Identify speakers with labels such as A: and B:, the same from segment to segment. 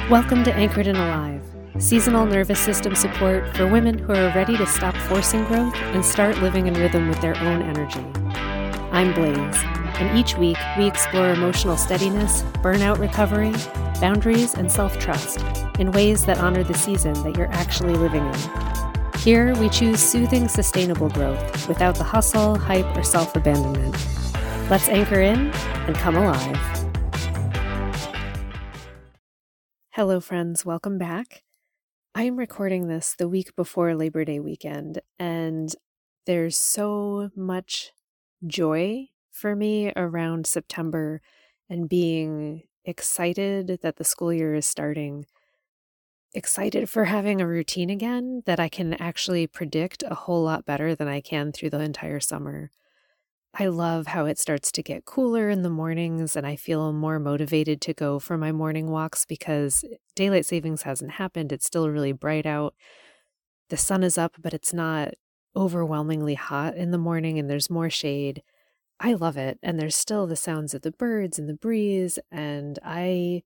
A: Welcome to Anchored and Alive, seasonal nervous system support for women who are ready to stop forcing growth and start living in rhythm with their own energy. I'm Blaze, and each week we explore emotional steadiness, burnout recovery, boundaries, and self-trust in ways that honor the season that you're actually living in. Here we choose soothing, sustainable growth without the hustle, hype, or self-abandonment. Let's anchor in and come alive. Hello friends, welcome back. I'm recording this the week before Labor Day weekend, and there's so much joy for me around September and being excited that the school year is starting, excited for having a routine again that I can actually predict a whole lot better than I can through the entire summer. I love how it starts to get cooler in the mornings and I feel more motivated to go for my morning walks because daylight savings hasn't happened. It's still really bright out. The sun is up, but it's not overwhelmingly hot in the morning and there's more shade. I love it. And there's still the sounds of the birds and the breeze. And I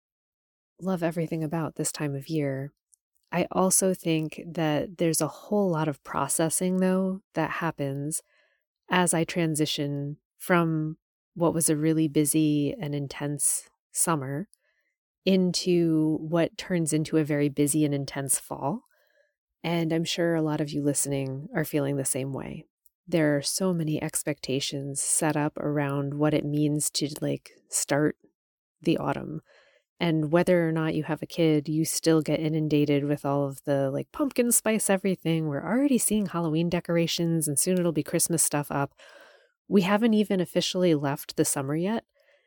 A: love everything about this time of year. I also think that there's a whole lot of processing, though, that happens as I transition from what was a really busy and intense summer into what turns into a very busy and intense fall. And I'm sure a lot of you listening are feeling the same way. There are so many expectations set up around what it means to start the autumn. And whether or not you have a kid, you still get inundated with all of the pumpkin spice everything. We're already seeing Halloween decorations and soon it'll be Christmas stuff up. We haven't even officially left the summer yet.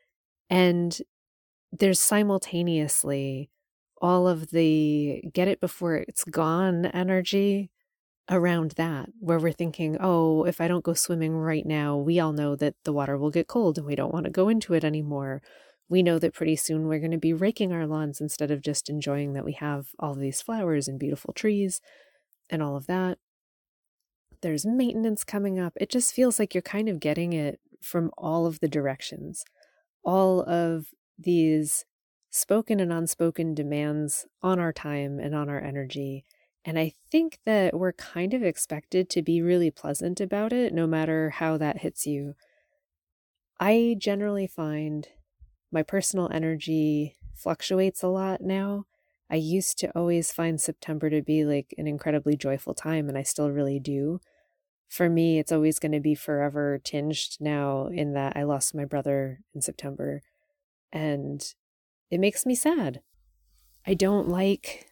A: And there's simultaneously all of the get it before it's gone energy around that, where we're thinking, oh, if I don't go swimming right now, we all know that the water will get cold and we don't want to go into it anymore. We know that pretty soon we're going to be raking our lawns instead of just enjoying that we have all of these flowers and beautiful trees and all of that. There's maintenance coming up. It just feels like you're kind of getting it from all of the directions. All of these spoken and unspoken demands on our time and on our energy. And I think that we're kind of expected to be really pleasant about it, no matter how that hits you. I generally find my personal energy fluctuates a lot now. I used to always find September to be an incredibly joyful time, and I still really do. For me, it's always going to be forever tinged now in that I lost my brother in September, and it makes me sad. I don't like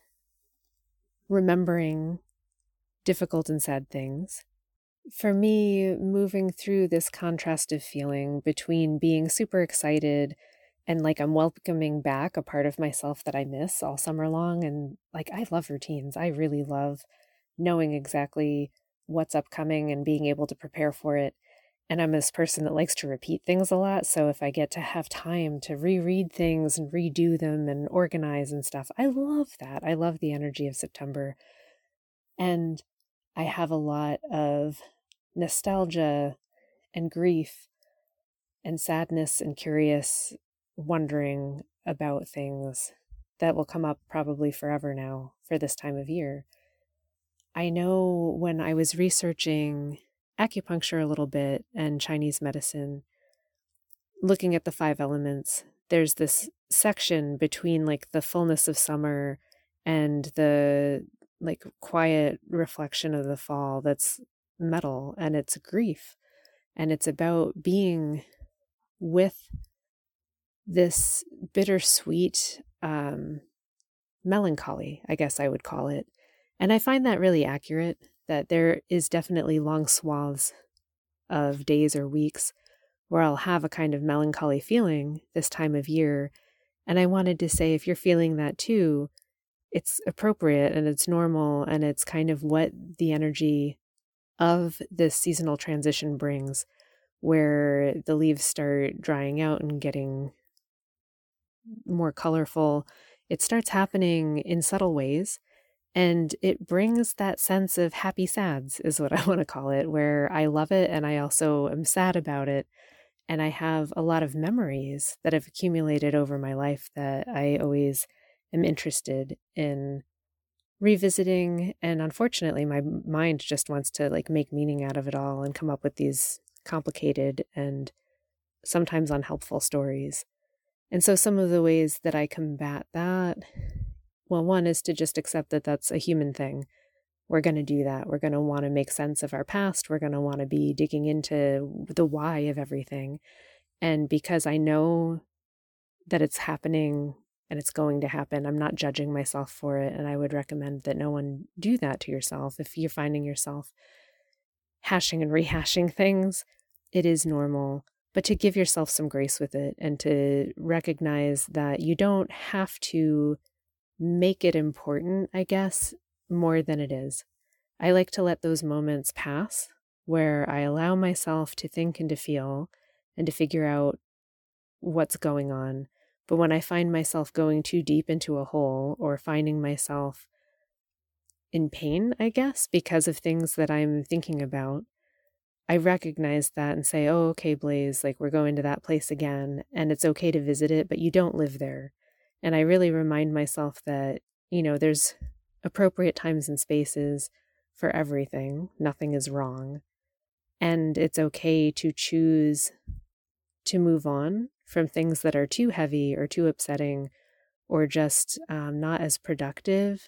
A: remembering difficult and sad things. For me, moving through this contrast of feeling between being super excited and I'm welcoming back a part of myself that I miss all summer long. And I love routines. I really love knowing exactly what's upcoming and being able to prepare for it. And I'm this person that likes to repeat things a lot. So if I get to have time to reread things and redo them and organize and stuff, I love that. I love the energy of September. And I have a lot of nostalgia and grief and sadness and curious wondering about things that will come up probably forever now for this time of year. I know when I was researching acupuncture a little bit and Chinese medicine, looking at the 5 elements, there's this section between the fullness of summer and the quiet reflection of the fall that's metal, and it's grief. And it's about being with this bittersweet melancholy, I guess I would call it. And I find that really accurate, that there is definitely long swaths of days or weeks where I'll have a kind of melancholy feeling this time of year. And I wanted to say, if you're feeling that too, it's appropriate and it's normal and it's kind of what the energy of this seasonal transition brings, where the leaves start drying out and getting more colorful. It starts happening in subtle ways, and it brings that sense of happy sads is what I want to call it, where I love it and I also am sad about it. And I have a lot of memories that have accumulated over my life that I always am interested in revisiting. And unfortunately, my mind just wants to like make meaning out of it all and come up with these complicated and sometimes unhelpful stories. And so some of the ways that I combat that, well, one is to just accept that that's a human thing. We're going to do that. We're going to want to make sense of our past. We're going to want to be digging into the why of everything. And because I know that it's happening and it's going to happen, I'm not judging myself for it. And I would recommend that no one do that to yourself. If you're finding yourself hashing and rehashing things, it is normal, but to give yourself some grace with it and to recognize that you don't have to make it important, I guess, more than it is. I like to let those moments pass where I allow myself to think and to feel and to figure out what's going on. But when I find myself going too deep into a hole or finding myself in pain, I guess, because of things that I'm thinking about, I recognize that and say, oh, okay, Blaze, like we're going to that place again, and it's okay to visit it, but you don't live there. And I really remind myself that, there's appropriate times and spaces for everything. Nothing is wrong. And it's okay to choose to move on from things that are too heavy or too upsetting or just not as productive.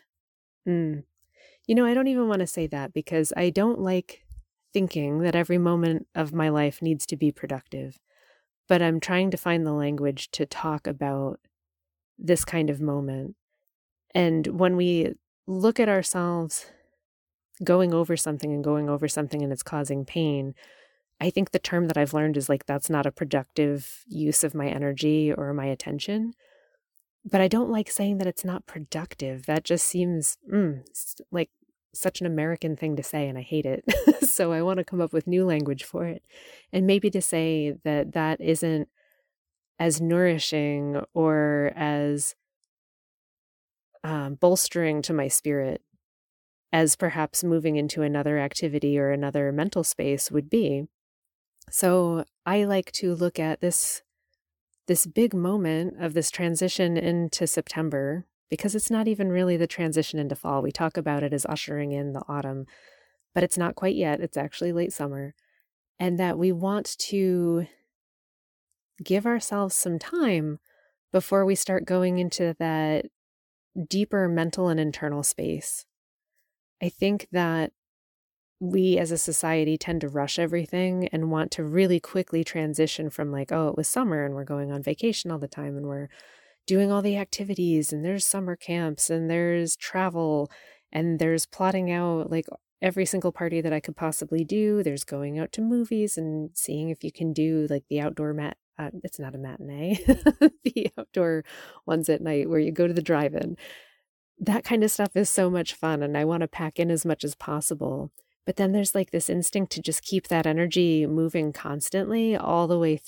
A: I don't even want to say that because I don't like thinking that every moment of my life needs to be productive. But I'm trying to find the language to talk about this kind of moment. And when we look at ourselves going over something and it's causing pain, I think the term that I've learned is like, that's not a productive use of my energy or my attention. But I don't like saying that it's not productive. That just seems like such an American thing to say, and I hate it. So I want to come up with new language for it. And maybe to say that that isn't as nourishing or as bolstering to my spirit as perhaps moving into another activity or another mental space would be. So I like to look at this big moment of this transition into September, because it's not even really the transition into fall. We talk about it as ushering in the autumn, but it's not quite yet. It's actually late summer. And that we want to give ourselves some time before we start going into that deeper mental and internal space. I think that we as a society tend to rush everything and want to really quickly transition from like, oh, it was summer and we're going on vacation all the time and we're doing all the activities and there's summer camps and there's travel and there's plotting out like every single party that I could possibly do. There's going out to movies and seeing if you can do like the outdoor it's not a matinee, the outdoor ones at night where you go to the drive-in. That kind of stuff is so much fun and I want to pack in as much as possible. But then there's like this instinct to just keep that energy moving constantly all the way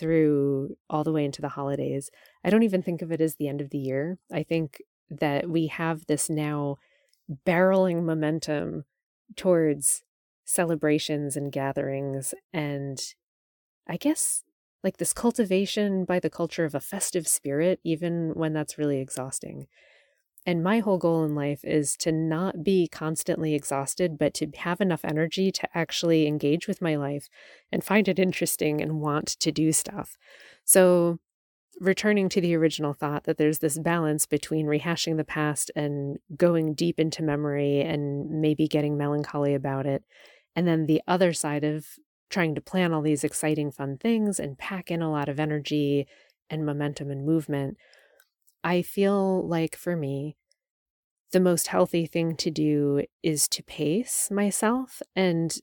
A: into the holidays. I don't even think of it as the end of the year. I think that we have this now barreling momentum towards celebrations and gatherings. And I guess like this cultivation by the culture of a festive spirit, even when that's really exhausting. And my whole goal in life is to not be constantly exhausted, but to have enough energy to actually engage with my life and find it interesting and want to do stuff. So returning to the original thought that there's this balance between rehashing the past and going deep into memory and maybe getting melancholy about it. And then the other side of trying to plan all these exciting, fun things and pack in a lot of energy and momentum and movement. I feel like for me, the most healthy thing to do is to pace myself and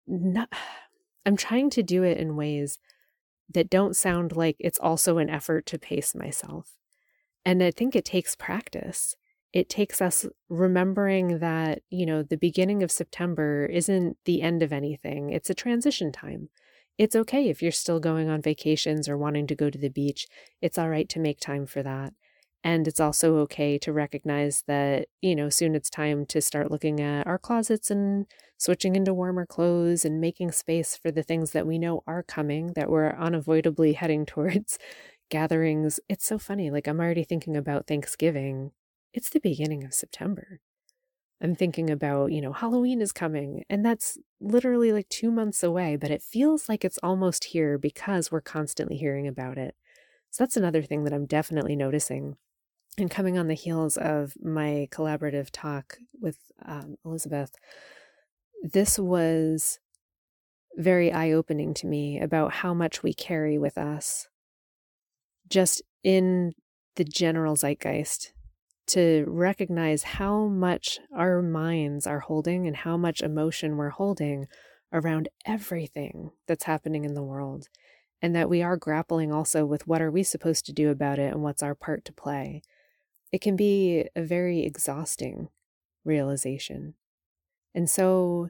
A: I'm trying to do it in ways that don't sound like it's also an effort to pace myself. And I think it takes practice. It takes us remembering that, the beginning of September isn't the end of anything. It's a transition time. It's okay if you're still going on vacations or wanting to go to the beach. It's all right to make time for that. And it's also okay to recognize that, soon it's time to start looking at our closets and switching into warmer clothes and making space for the things that we know are coming, that we're unavoidably heading towards gatherings. It's so funny. Like I'm already thinking about Thanksgiving it's the beginning of September. I'm thinking about, Halloween is coming, and that's literally like 2 months away, but it feels like it's almost here because we're constantly hearing about it. So that's another thing that I'm definitely noticing. And coming on the heels of my collaborative talk with Elizabeth, this was very eye-opening to me about how much we carry with us just in the general zeitgeist, to recognize how much our minds are holding and how much emotion we're holding around everything that's happening in the world, and that we are grappling also with what are we supposed to do about it and what's our part to play. It can be a very exhausting realization. And so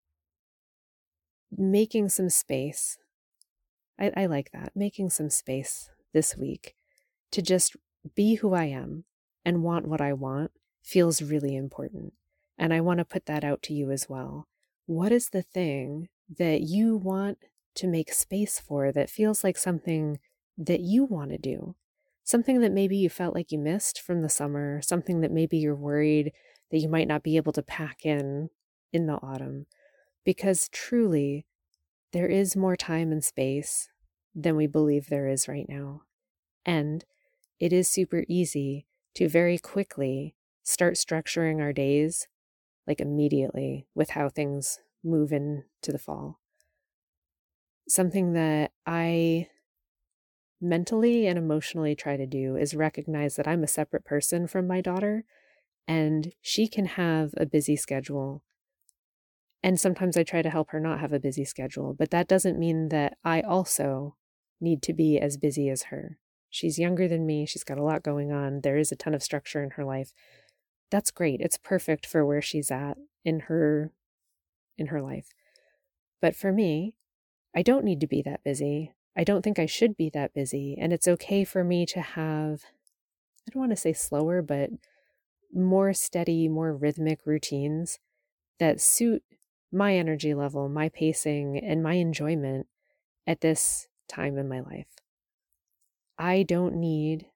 A: making some space, I like that, making some space this week to just be who I am and want what I want feels really important. And I want to put that out to you as well. What is the thing that you want to make space for that feels like something that you want to do? Something that maybe you felt like you missed from the summer, something that maybe you're worried that you might not be able to pack in the autumn. Because truly, there is more time and space than we believe there is right now. And it is super easy to very quickly start structuring our days like immediately with how things move into the fall. Something that I mentally and emotionally try to do is recognize that I'm a separate person from my daughter, and she can have a busy schedule. And sometimes I try to help her not have a busy schedule, but that doesn't mean that I also need to be as busy as her. She's younger than me. She's got a lot going on. There is a ton of structure in her life. That's great. It's perfect for where she's at in her life. But for me, I don't need to be that busy. I don't think I should be that busy. And it's okay for me to have, I don't want to say slower, but more steady, more rhythmic routines that suit my energy level, my pacing, and my enjoyment at this time in my life. I don't need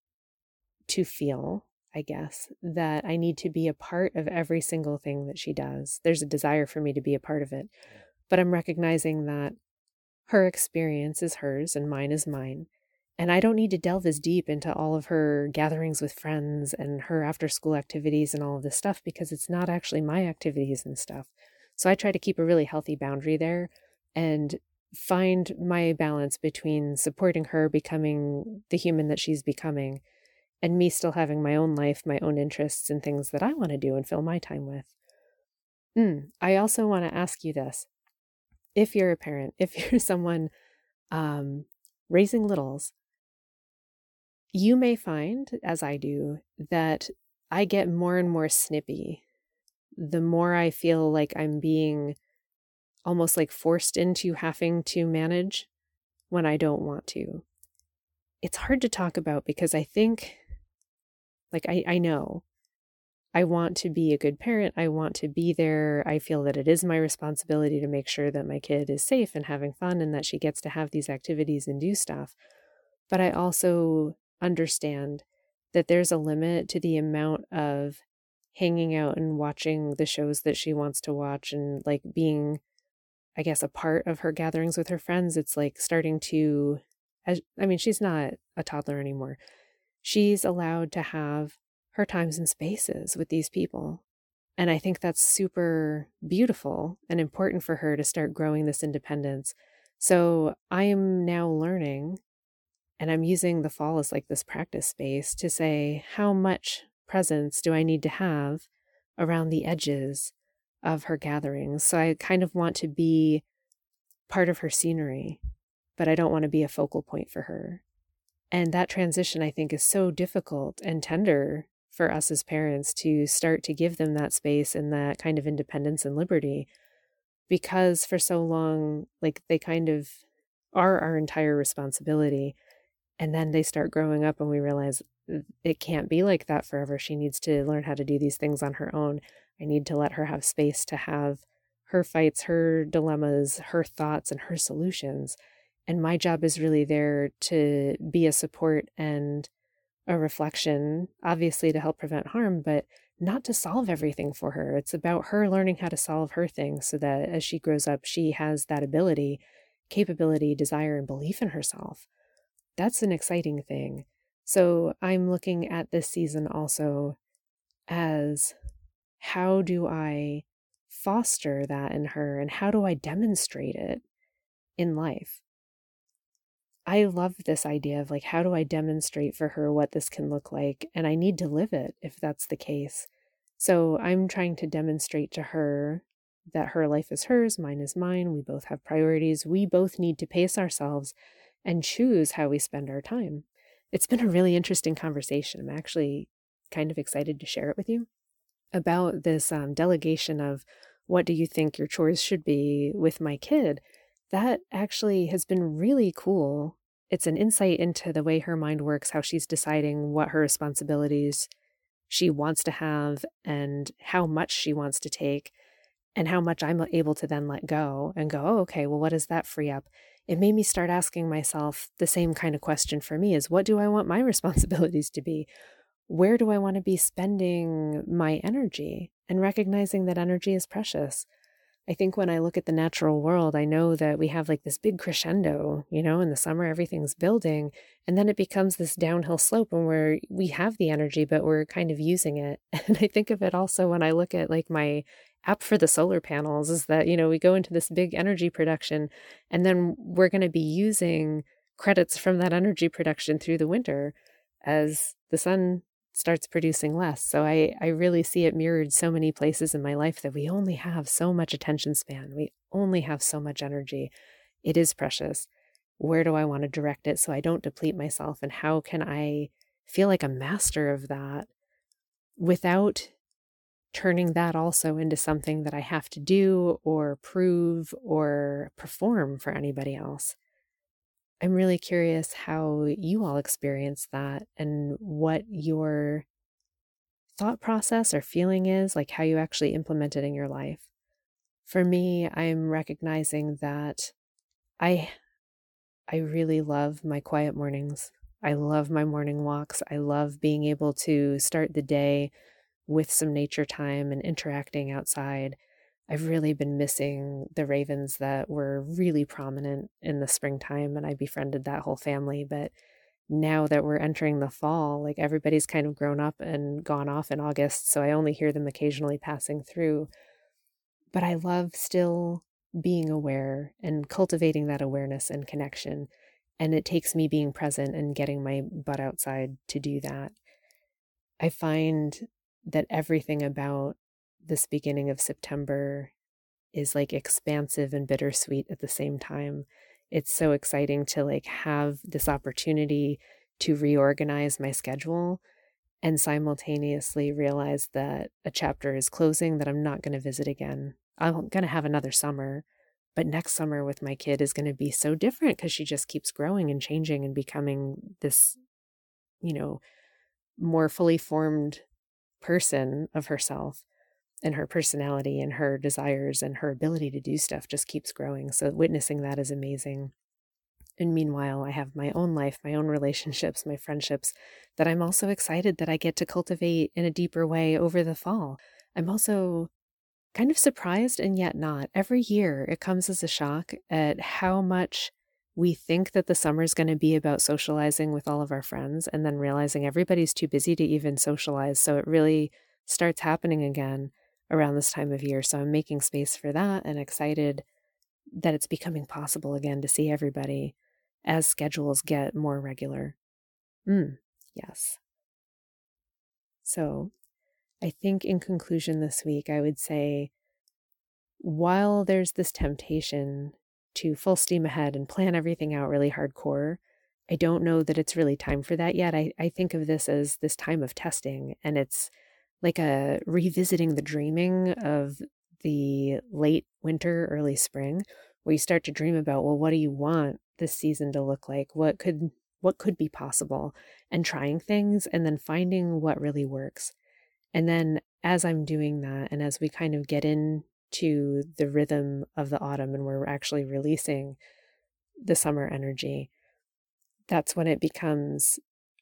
A: to feel, I guess, that I need to be a part of every single thing that she does. There's a desire for me to be a part of it, but I'm recognizing that her experience is hers and mine is mine. And I don't need to delve as deep into all of her gatherings with friends and her after school activities and all of this stuff, because it's not actually my activities and stuff. So I try to keep a really healthy boundary there and find my balance between supporting her becoming the human that she's becoming and me still having my own life, my own interests, and things that I want to do and fill my time with. I also want to ask you this. If you're a parent, if you're someone raising littles, you may find, as I do, that I get more and more snippy the more I feel like I'm being almost like forced into having to manage when I don't want to. It's hard to talk about because I think, like, I know I want to be a good parent. I want to be there. I feel that it is my responsibility to make sure that my kid is safe and having fun and that she gets to have these activities and do stuff. But I also understand that there's a limit to the amount of hanging out and watching the shows that she wants to watch and like being, I guess, a part of her gatherings with her friends. It's like starting to, she's not a toddler anymore. She's allowed to have her times and spaces with these people. And I think that's super beautiful and important for her to start growing this independence. So I am now learning, and I'm using the fall as like this practice space to say, how much presence do I need to have around the edges of her gatherings? So I kind of want to be part of her scenery, but I don't want to be a focal point for her. And that transition, I think, is so difficult and tender for us as parents to start to give them that space and that kind of independence and liberty, because for so long, like, they kind of are our entire responsibility. And then they start growing up and we realize it can't be like that forever. She needs to learn how to do these things on her own. I need to let her have space to have her fights, her dilemmas, her thoughts, and her solutions. And my job is really there to be a support and a reflection, obviously to help prevent harm, but not to solve everything for her. It's about her learning how to solve her things so that as she grows up, she has that ability, capability, desire, and belief in herself. That's an exciting thing. So I'm looking at this season also as, how do I foster that in her, and how do I demonstrate it in life? I love this idea of like, how do I demonstrate for her what this can look like? And I need to live it if that's the case. So I'm trying to demonstrate to her that her life is hers, mine is mine. We both have priorities. We both need to pace ourselves and choose how we spend our time. It's been a really interesting conversation. I'm actually kind of excited to share it with you about this delegation of what do you think your chores should be with my kid. That actually has been really cool. It's an insight into the way her mind works, how she's deciding what her responsibilities she wants to have and how much she wants to take, and how much I'm able to then let go and go, oh, okay, well, what does that free up? It made me start asking myself the same kind of question for me is, what do I want my responsibilities to be? Where do I want to be spending my energy? And recognizing that energy is precious. I think when I look at the natural world, I know that we have like this big crescendo, in the summer, everything's building, and then it becomes this downhill slope and where we have the energy, but we're kind of using it. And I think of it also when I look at like my app for the solar panels is that, we go into this big energy production and then we're going to be using credits from that energy production through the winter as the sun starts producing less. So I really see it mirrored so many places in my life that we only have so much attention span. We only have so much energy. It is precious. Where do I want to direct it so I don't deplete myself? And how can I feel like a master of that without turning that also into something that I have to do or prove or perform for anybody else? I'm really curious how you all experience that and what your thought process or feeling is, like how you actually implement it in your life. For me, I'm recognizing that I I really love my quiet mornings. I love my morning walks. I love being able to start the day with some nature time and interacting outside. I've really been missing the ravens that were really prominent in the springtime, and I befriended that whole family. But now that we're entering the fall, like everybody's kind of grown up and gone off in August, so I only hear them occasionally passing through. But I love still being aware and cultivating that awareness and connection. And it takes me being present and getting my butt outside to do that. I find that everything about this beginning of September is like expansive and bittersweet at the same time. It's so exciting to like have this opportunity to reorganize my schedule and simultaneously realize that a chapter is closing that I'm not going to visit again. I'm going to have another summer, but next summer with my kid is going to be so different because she just keeps growing and changing and becoming this, more fully formed person of herself, and her personality and her desires and her ability to do stuff just keeps growing. So witnessing that is amazing. And meanwhile, I have my own life, my own relationships, my friendships that I'm also excited that I get to cultivate in a deeper way over the fall. I'm also kind of surprised and yet not. Every year it comes as a shock at how much we think that the summer is going to be about socializing with all of our friends and then realizing everybody's too busy to even socialize. So it really starts happening again around this time of year. So I'm making space for that and excited that it's becoming possible again to see everybody as schedules get more regular. Yes. So I think in conclusion this week, I would say, while there's this temptation to full steam ahead and plan everything out really hardcore, I don't know that it's really time for that yet. I think of this as this time of testing, and it's like a revisiting the dreaming of the late winter, early spring, where you start to dream about, well, what do you want this season to look like? What could be possible? And trying things and then finding what really works. And then as I'm doing that, and as we kind of get into the rhythm of the autumn and we're actually releasing the summer energy, that's when it becomes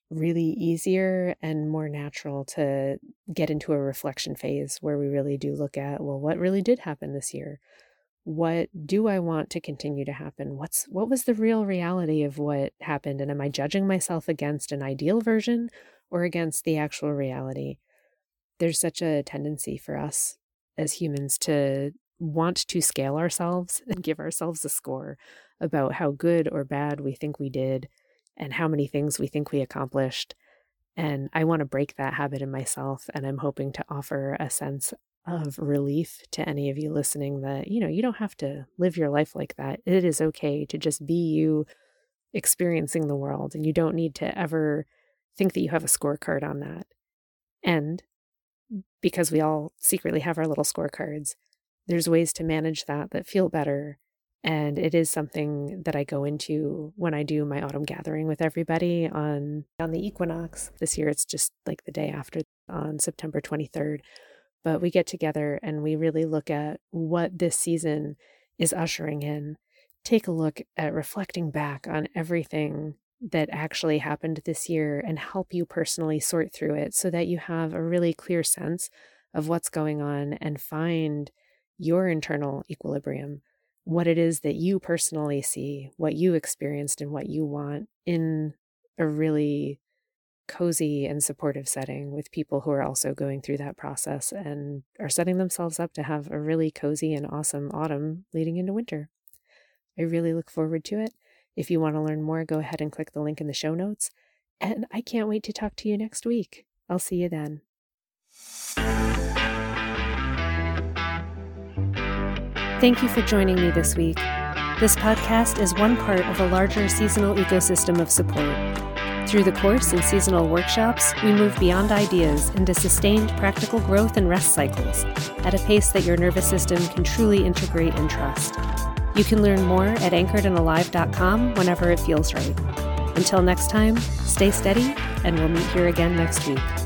A: really easier and more natural to get into a reflection phase where we really do look at, well, what really did happen this year? What do I want to continue to happen? What was the real reality of what happened? And am I judging myself against an ideal version or against the actual reality? There's such a tendency for us as humans to want to scale ourselves and give ourselves a score about how good or bad we think we did and how many things we think we accomplished. And I want to break that habit in myself. And I'm hoping to offer a sense of relief to any of you listening that, you don't have to live your life like that. It is okay to just be you experiencing the world. And you don't need to ever think that you have a scorecard on that. And because we all secretly have our little scorecards, there's ways to manage that feel better. And it is something that I go into when I do my autumn gathering with everybody on the equinox. This year, it's just like the day after on September 23rd. But we get together and we really look at what this season is ushering in. Take a look at reflecting back on everything that actually happened this year and help you personally sort through it so that you have a really clear sense of what's going on and find your internal equilibrium, what it is that you personally see, what you experienced and what you want in a really cozy and supportive setting with people who are also going through that process and are setting themselves up to have a really cozy and awesome autumn leading into winter. I really look forward to it. If you want to learn more, go ahead and click the link in the show notes. And I can't wait to talk to you next week. I'll see you then. Thank you for joining me this week. This podcast is one part of a larger seasonal ecosystem of support. Through the course and seasonal workshops, we move beyond ideas into sustained practical growth and rest cycles at a pace that your nervous system can truly integrate and trust. You can learn more at anchoredandalive.com whenever it feels right. Until next time, stay steady, and we'll meet here again next week.